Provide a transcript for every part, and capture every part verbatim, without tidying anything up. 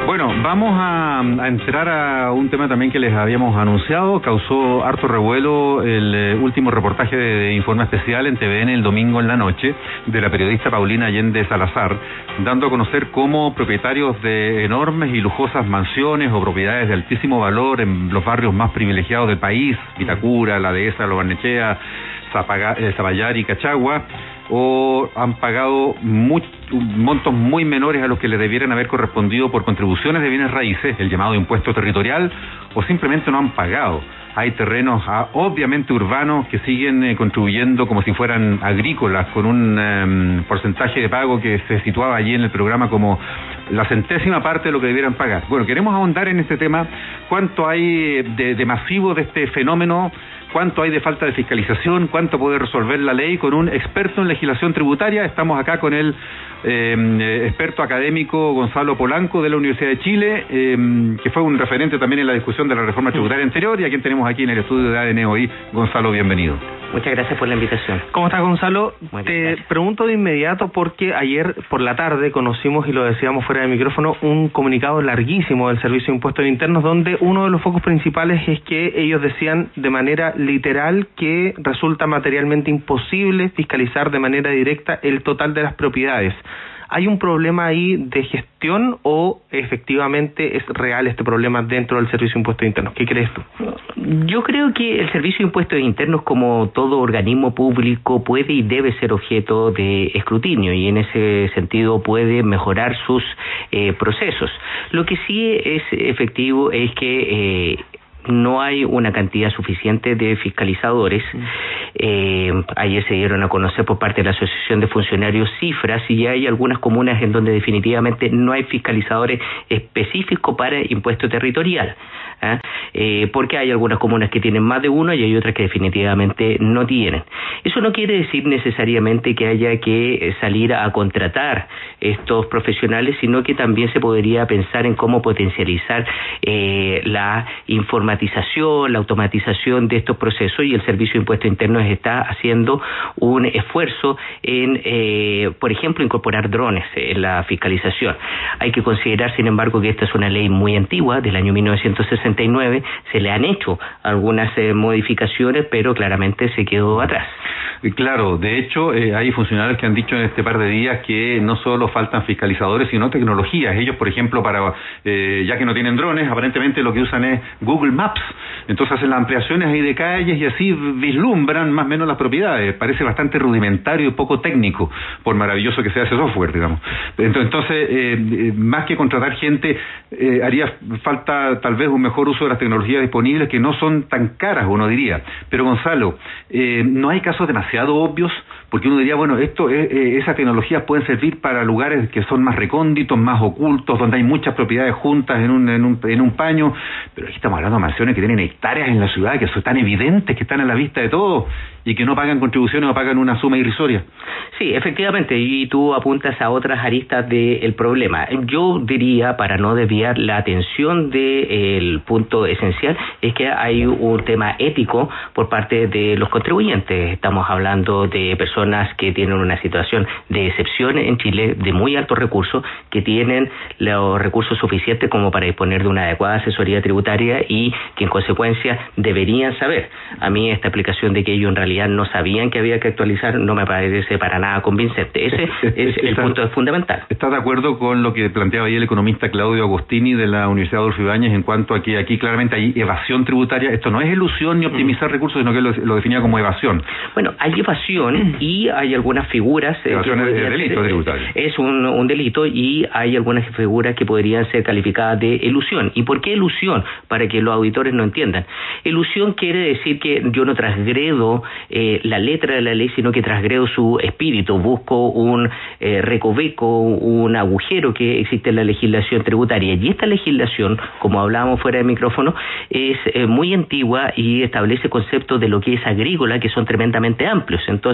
Bueno, vamos a, a entrar a un tema también que les habíamos anunciado. Causó harto revuelo el eh, último reportaje de, de Informe Especial en T V N el domingo en la noche de la periodista Paulina Allende Salazar, dando a conocer cómo propietarios de enormes y lujosas mansiones o propiedades de altísimo valor en los barrios más privilegiados del país, Vitacura, La Dehesa, Lo Barnechea, Zapallar y Cachagua, o han pagado muy, montos muy menores a los que les debieran haber correspondido por contribuciones de bienes raíces, el llamado impuesto territorial, o simplemente no han pagado. Hay terrenos ah, obviamente urbanos que siguen eh, contribuyendo como si fueran agrícolas, con un eh, porcentaje de pago que se situaba allí en el programa como la centésima parte de lo que debieran pagar. Bueno, queremos ahondar en este tema, cuánto hay de, de masivo de este fenómeno, cuánto hay de falta de fiscalización, cuánto puede resolver la ley, con un experto en legislación tributaria. Estamos acá con el eh, experto académico Gonzalo Polanco de la Universidad de Chile, eh, que fue un referente también en la discusión de la reforma tributaria anterior, y a quien tenemos aquí en el estudio de A D N hoy. Gonzalo, bienvenido. Muchas gracias por la invitación. ¿Cómo estás, Gonzalo? Muy Te bien, gracias. pregunto de inmediato porque ayer por la tarde conocimos, y lo decíamos fuera de micrófono, un comunicado larguísimo del Servicio de Impuestos Internos, donde uno de los focos principales es que ellos decían de manera literal que resulta materialmente imposible fiscalizar de manera directa el total de las propiedades. ¿Hay un problema ahí de gestión o efectivamente es real este problema dentro del Servicio de Impuestos Internos? ¿Qué crees tú? Yo creo que el Servicio de Impuestos Internos, como todo organismo público, puede y debe ser objeto de escrutinio, y en ese sentido puede mejorar sus eh, procesos. Lo que sí es efectivo es que eh, no hay una cantidad suficiente de fiscalizadores. Eh, ayer se dieron a conocer por parte de la Asociación de Funcionarios cifras, y ya hay algunas comunas en donde definitivamente no hay fiscalizadores específicos para impuesto territorial. ¿eh? Eh, porque hay algunas comunas que tienen más de uno y hay otras que definitivamente no tienen. Eso no quiere decir necesariamente que haya que salir a contratar estos profesionales, sino que también se podría pensar en cómo potencializar eh, la informatización, la automatización de estos procesos, y el Servicio de Impuestos Internos está haciendo un esfuerzo en, eh, por ejemplo, incorporar drones en la fiscalización. Hay que considerar, sin embargo, que esta es una ley muy antigua, del año mil novecientos sesenta y nueve, se le han hecho algunas eh, modificaciones, pero claramente se quedó atrás. Claro, de hecho, eh, hay funcionarios que han dicho en este par de días que no solo faltan fiscalizadores, sino tecnologías. Ellos, por ejemplo, para eh, ya que no tienen drones, aparentemente lo que usan es Google Maps. Entonces hacen las ampliaciones ahí de calles y así vislumbran más o menos las propiedades. Parece bastante rudimentario y poco técnico, por maravilloso que sea ese software, digamos. Entonces, eh, más que contratar gente, eh, haría falta tal vez un mejor uso de las tecnologías disponibles, que no son tan caras, uno diría. Pero, Gonzalo, eh, no hay casos demasiado obvios, porque uno diría, bueno, esto, eh, esas tecnologías pueden servir para lugares que son más recónditos, más ocultos, donde hay muchas propiedades juntas en un, en un, en un paño, pero aquí estamos hablando de mansiones que tienen hectáreas en la ciudad, que son tan evidentes, que están a la vista de todos, y que no pagan contribuciones o pagan una suma irrisoria. Sí, efectivamente, y tú apuntas a otras aristas del problema. Yo diría, para no desviar la atención del punto esencial, es que hay un tema ético por parte de los contribuyentes. Estamos hablando de personas que tienen una situación de excepción en Chile, de muy altos recursos, que tienen los recursos suficientes como para disponer de una adecuada asesoría tributaria y que en consecuencia deberían saber. A mí esta explicación de que ellos en realidad no sabían que había que actualizar no me parece para nada convincente. Ese es el punto fundamental. ¿Estás de acuerdo con lo que planteaba ahí el economista Claudio Agostini de la Universidad Adolfo Ibáñez en cuanto a que aquí claramente hay evasión tributaria? Esto no es elusión ni optimizar mm. recursos, sino que lo, lo definía como evasión. Bueno, hay evasión y hay algunas figuras... Evasión eh, es delito tributario. Es un, un delito, y hay algunas figuras que podrían ser calificadas de elusión. ¿Y por qué elusión? Para que los auditores no entiendan. Elusión quiere decir que yo no transgredo eh, la letra de la ley, sino que transgredo su espíritu. Busco un eh, recoveco, un agujero que existe en la legislación tributaria. Y esta legislación, como hablábamos fuera de micrófono, es eh, muy antigua y establece conceptos de lo que es agrícola que son tremendamente amplios. Entonces, hoy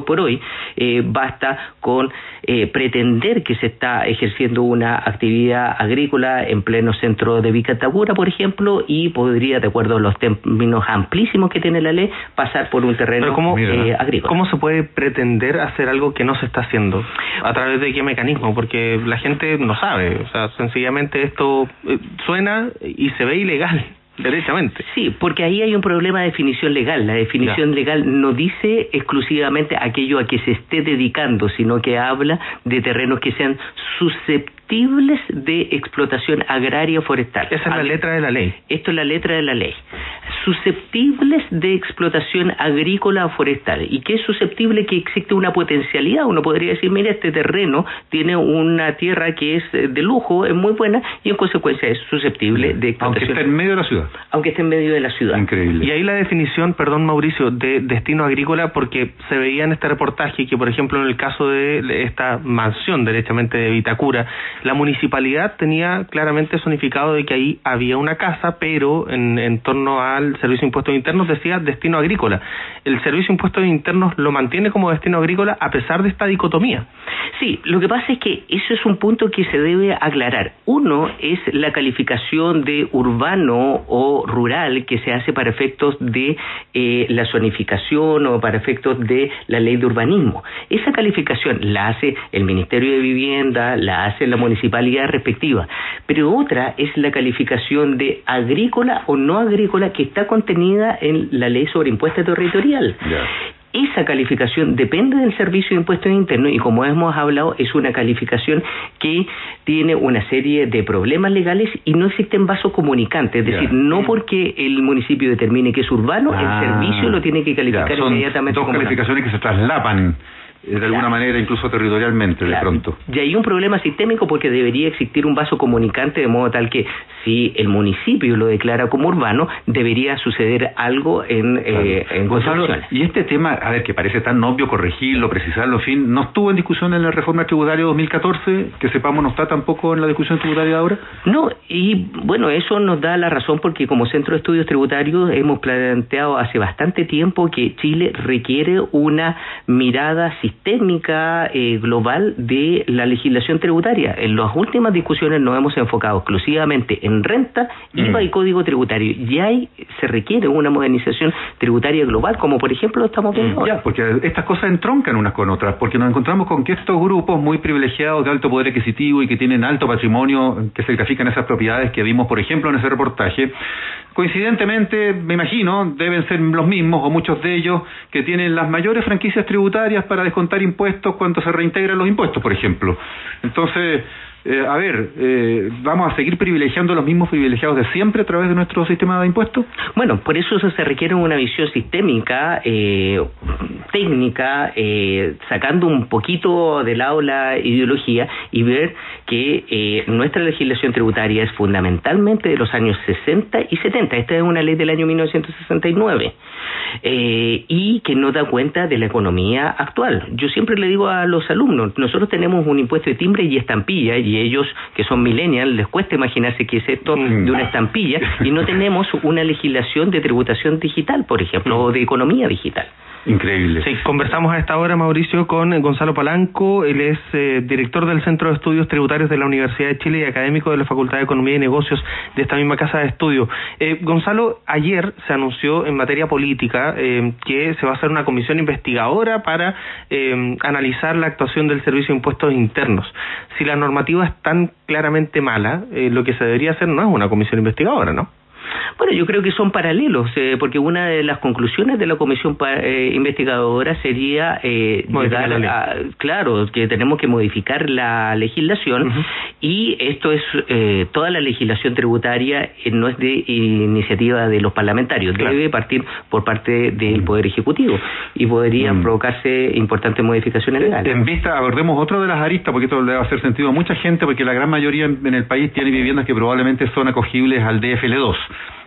por hoy, eh, basta con eh, pretender que se está ejerciendo una actividad agrícola en pleno centro de Vitacura, por ejemplo, y podría, de acuerdo a los términos amplísimos que tiene la ley, pasar por un terreno Pero ¿cómo, eh, agrícola. ¿Cómo se puede pretender hacer algo que no se está haciendo? ¿A través de qué mecanismo? Porque la gente no sabe, o sea, sencillamente esto eh, suena y se ve ilegal. Derechamente. Sí, porque ahí hay un problema de definición legal. La definición ya. legal no dice exclusivamente aquello a que se esté dedicando, sino que habla de terrenos que sean susceptibles de explotación agraria o forestal. Esa es la letra de la ley. Esto es la letra de la ley. Susceptibles de explotación agrícola o forestal. ¿Y qué es susceptible? Que existe una potencialidad. Uno podría decir, mira, este terreno tiene una tierra que es de lujo, es muy buena, y en consecuencia es susceptible de explotación. Aunque esté en medio de la ciudad. Aunque esté en medio de la ciudad. Increíble. Y ahí la definición, perdón Mauricio, de destino agrícola, porque se veía en este reportaje que, por ejemplo, en el caso de esta mansión, derechamente de Vitacura, la municipalidad tenía claramente zonificado de que ahí había una casa, pero en, en torno al Servicio de Impuestos Internos decía destino agrícola. El Servicio de Impuestos Internos lo mantiene como destino agrícola a pesar de esta dicotomía. Sí, lo que pasa es que eso es un punto que se debe aclarar. Uno es la calificación de urbano o rural que se hace para efectos de eh, la zonificación o para efectos de la ley de urbanismo. Esa calificación la hace el Ministerio de Vivienda, la hace la municipalidad respectiva, pero otra es la calificación de agrícola o no agrícola que está contenida en la ley sobre impuesto territorial. Yeah. Esa calificación depende del Servicio de Impuestos Internos y, como hemos hablado, es una calificación que tiene una serie de problemas legales y no existen vasos comunicantes. Es decir, yeah. no porque el municipio determine que es urbano, ah, el servicio lo tiene que calificar yeah. Son inmediatamente. Dos como calificaciones que se traslapan de alguna claro. manera, incluso territorialmente, claro. de pronto. Y hay un problema sistémico porque debería existir un vaso comunicante de modo tal que si el municipio lo declara como urbano, debería suceder algo en, claro. eh, en Gonzalo, y este tema, a ver, que parece tan obvio corregirlo, precisarlo, en fin, ¿no estuvo en discusión en la reforma tributaria dos mil catorce? Que sepamos, ¿no está tampoco en la discusión tributaria de ahora? No, y bueno, eso nos da la razón porque como Centro de Estudios Tributarios hemos planteado hace bastante tiempo que Chile requiere una mirada sistémica sistémica eh, global de la legislación tributaria. En las últimas discusiones nos hemos enfocado exclusivamente en renta, I V A mm. y código tributario. Y ahí se requiere una modernización tributaria global, como por ejemplo estamos viendo mm. ahora. Ya, porque estas cosas entroncan unas con otras, porque nos encontramos con que estos grupos muy privilegiados de alto poder adquisitivo y que tienen alto patrimonio, que se grafican esas propiedades que vimos, por ejemplo, en ese reportaje, coincidentemente, me imagino, deben ser los mismos o muchos de ellos que tienen las mayores franquicias tributarias para descontar impuestos cuando se reintegran los impuestos, por ejemplo. Entonces, eh, a ver, eh, ¿vamos a seguir privilegiando a los mismos privilegiados de siempre a través de nuestro sistema de impuestos? Bueno, por eso se requiere una visión sistémica, eh, técnica, eh, sacando un poquito de lado la ideología y ver que eh, nuestra legislación tributaria es fundamentalmente de los años sesenta y setenta. Esta es una ley del año mil novecientos sesenta y nueve. Eh, y que no da cuenta de la economía actual. Yo siempre le digo a los alumnos, nosotros tenemos un impuesto de timbre y estampilla, y ellos, que son millennials, les cuesta imaginarse qué es esto de una estampilla, y no tenemos una legislación de tributación digital, por ejemplo, o de economía digital. Increíble. Sí, conversamos a esta hora, Mauricio, con Gonzalo Palanco. Él es eh, director del Centro de Estudios Tributarios de la Universidad de Chile y académico de la Facultad de Economía y Negocios de esta misma casa de estudio. Eh, Gonzalo, ayer se anunció en materia política eh, que se va a hacer una comisión investigadora para eh, analizar la actuación del Servicio de Impuestos Internos. Si la normativa es tan claramente mala, eh, lo que se debería hacer no es una comisión investigadora, ¿no? Bueno, yo creo que son paralelos, eh, porque una de las conclusiones de la comisión eh, investigadora sería eh, llegar a, claro, que tenemos que modificar la legislación, uh-huh. y esto es, eh, toda la legislación tributaria eh, no es de iniciativa de los parlamentarios, claro. debe partir por parte del Poder Ejecutivo, y podrían uh-huh. provocarse importantes modificaciones legales. En vista, abordemos otra de las aristas, porque esto le va a hacer sentido a mucha gente, porque la gran mayoría en, en el país tiene viviendas que probablemente son acogibles al D F L dos.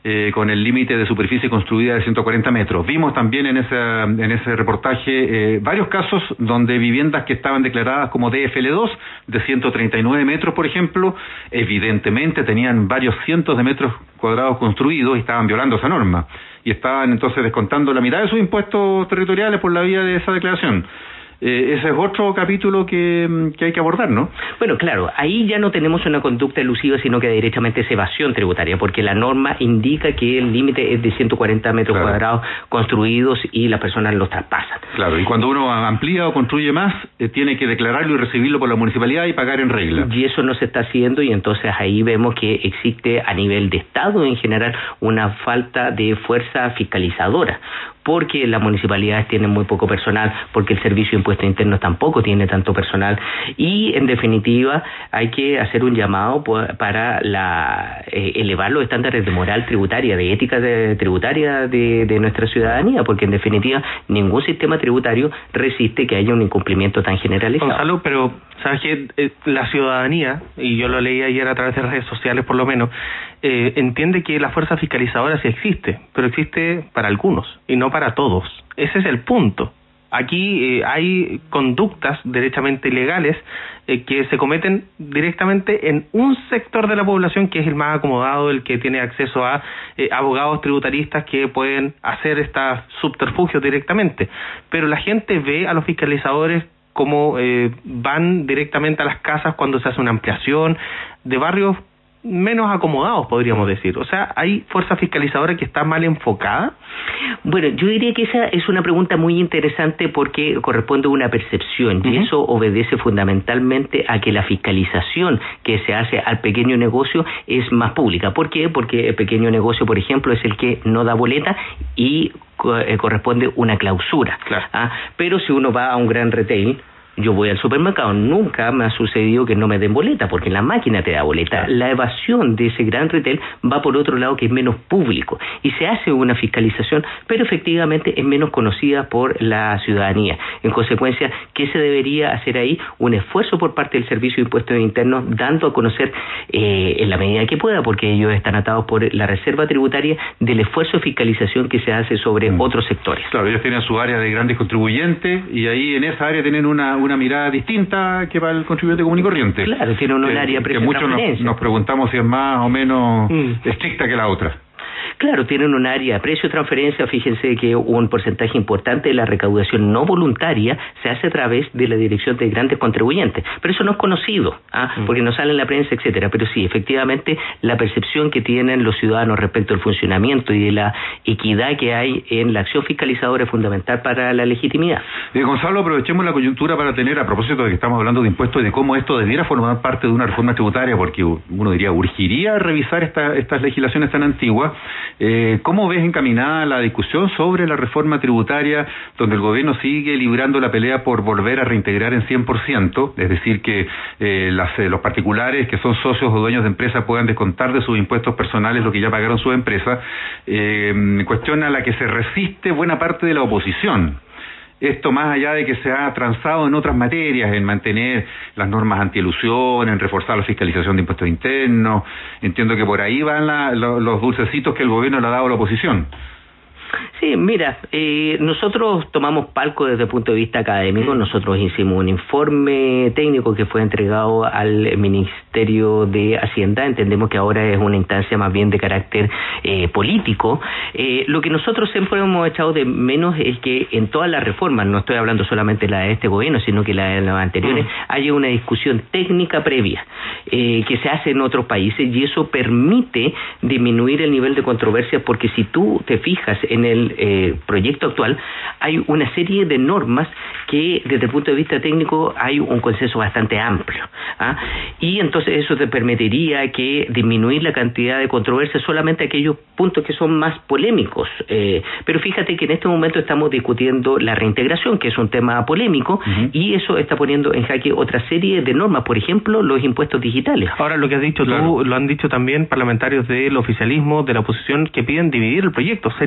eh, con el límite de superficie construida de ciento cuarenta metros. Vimos también en ese, en ese reportaje eh, varios casos donde viviendas que estaban declaradas como D F L dos, de ciento treinta y nueve metros, por ejemplo, evidentemente tenían varios cientos de metros cuadrados construidos y estaban violando esa norma. Y estaban entonces descontando la mitad de sus impuestos territoriales por la vía de esa declaración. Eh, ese es otro capítulo que, que hay que abordar, ¿no? Bueno, claro, ahí ya no tenemos una conducta elusiva, sino que directamente es evasión tributaria, porque la norma indica que el límite es de ciento cuarenta metros claro. cuadrados construidos y las personas los traspasan. Claro, y cuando uno amplía o construye más, eh, tiene que declararlo y recibirlo por la municipalidad y pagar en regla. Y eso no se está haciendo, y entonces ahí vemos que existe a nivel de Estado en general una falta de fuerza fiscalizadora, porque las municipalidades tienen muy poco personal, porque el Servicio de Impuestos Internos tampoco tiene tanto personal, y en definitiva hay que hacer un llamado para la, eh, elevar los estándares de moral tributaria, de ética de, tributaria de, de nuestra ciudadanía, porque en definitiva ningún sistema tributario resiste que haya un incumplimiento tan generalizado. Gonzalo, pero sabes que eh, la ciudadanía, y yo lo leí ayer a través de redes sociales por lo menos, eh, entiende que la fuerza fiscalizadora sí existe, pero existe para algunos y no para todos. Ese es el punto. Aquí eh, hay conductas derechamente ilegales eh, que se cometen directamente en un sector de la población que es el más acomodado, el que tiene acceso a eh, abogados tributaristas que pueden hacer estos subterfugios directamente. Pero la gente ve a los fiscalizadores como eh, van directamente a las casas cuando se hace una ampliación de barrios menos acomodados, podríamos decir. O sea, ¿hay fuerza fiscalizadora que está mal enfocada? Bueno, yo diría que esa es una pregunta muy interesante porque corresponde a una percepción, uh-huh. y eso obedece fundamentalmente a que la fiscalización que se hace al pequeño negocio es más pública. ¿Por qué? Porque el pequeño negocio, por ejemplo, es el que no da boleta y eh, corresponde una clausura. Claro. ¿ah? Pero si uno va a un gran retail, yo voy al supermercado, nunca me ha sucedido que no me den boleta, porque la máquina te da boleta. Claro. La evasión de ese gran retail va por otro lado, que es menos público, y se hace una fiscalización, pero efectivamente es menos conocida por la ciudadanía. En consecuencia, ¿qué se debería hacer ahí? Un esfuerzo por parte del Servicio de Impuestos Internos, dando a conocer, eh, en la medida que pueda, porque ellos están atados por la reserva tributaria, del esfuerzo de fiscalización que se hace sobre mm. otros sectores. Claro, ellos tienen su área de grandes contribuyentes, y ahí en esa área tienen una una mirada distinta que para el contribuyente común y corriente. Claro, tiene un área de precio. Que muchos nos, nos preguntamos si es más o menos mm. estricta que la otra. Claro, tienen un área de precio de transferencia. Fíjense que un porcentaje importante de la recaudación no voluntaria se hace a través de la Dirección de Grandes Contribuyentes, pero eso no es conocido, ¿ah? mm. porque no sale en la prensa, etcétera. Pero sí, efectivamente, la percepción que tienen los ciudadanos respecto al funcionamiento y de la equidad que hay en la acción fiscalizadora es fundamental para la legitimidad. Eh, Gonzalo, aprovechemos la coyuntura para tener, a propósito de que estamos hablando de impuestos y de cómo esto debiera formar parte de una reforma tributaria, porque uno diría, urgiría revisar esta, estas legislaciones tan antiguas. Eh, ¿Cómo ves encaminada la discusión sobre la reforma tributaria, donde el gobierno sigue librando la pelea por volver a reintegrar en cien por ciento, es decir, que eh, las, eh, los particulares que son socios o dueños de empresas puedan descontar de sus impuestos personales lo que ya pagaron sus empresas, eh, cuestión a la que se resiste buena parte de la oposición? Esto más allá de que se ha transado en otras materias, en mantener las normas antielusión, en reforzar la fiscalización de impuestos internos. Entiendo que por ahí van la, lo, los dulcecitos que el gobierno le ha dado a la oposición. Sí, mira, eh, nosotros tomamos palco desde el punto de vista académico. Nosotros hicimos un informe técnico que fue entregado al Ministerio de Hacienda. Entendemos que ahora es una instancia más bien de carácter eh, político. Eh, lo que nosotros siempre hemos echado de menos es que en todas las reformas, no estoy hablando solamente de la de este gobierno, sino que la de las anteriores, mm. haya una discusión técnica previa eh, que se hace en otros países, y eso permite disminuir el nivel de controversia, porque si tú te fijas en el eh, proyecto actual, hay una serie de normas que desde el punto de vista técnico hay un consenso bastante amplio, ¿ah? Y entonces eso te permitiría que disminuir la cantidad de controversia solamente aquellos puntos que son más polémicos, eh, pero fíjate que en este momento estamos discutiendo la reintegración, que es un tema polémico, uh-huh. y eso está poniendo en jaque otra serie de normas, por ejemplo, los impuestos digitales. Ahora, lo que has dicho claro. tú, lo han dicho también parlamentarios del oficialismo, de la oposición, que piden dividir el proyecto. ¿Sería lo mejor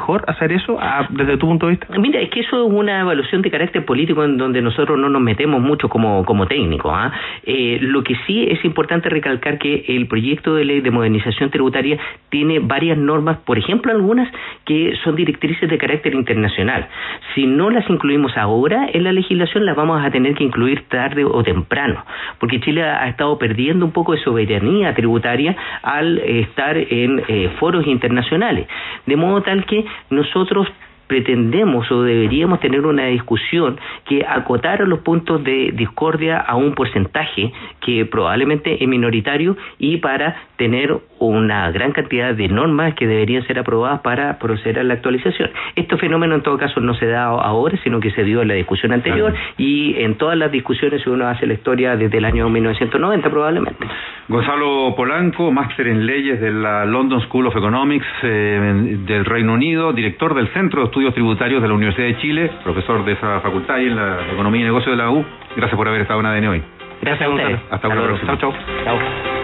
mejor hacer eso a, desde tu punto de vista? Mira, es que eso es una evaluación de carácter político en donde nosotros no nos metemos mucho como, como técnicos. ¿eh? Eh, lo que sí es importante recalcar que el proyecto de ley de modernización tributaria tiene varias normas, por ejemplo algunas que son directrices de carácter internacional. Si no las incluimos ahora en la legislación, las vamos a tener que incluir tarde o temprano, porque Chile ha estado perdiendo un poco de soberanía tributaria al eh, estar en eh, foros internacionales, de modo tal que nosotros pretendemos o deberíamos tener una discusión que acotara los puntos de discordia a un porcentaje que probablemente es minoritario y para tener una gran cantidad de normas que deberían ser aprobadas para proceder a la actualización. Este fenómeno en todo caso no se da ahora, sino que se dio en la discusión anterior claro. y en todas las discusiones uno hace la historia desde el año mil novecientos noventa probablemente. Gonzalo Polanco, máster en leyes de la London School of Economics eh, del Reino Unido, director del Centro de Estudios Tributarios de la Universidad de Chile, profesor de esa facultad y en la Economía y Negocios de la U. Gracias por haber estado en A D N hoy. Gracias a ustedes. Hasta una próxima. Chao, chao. Chao.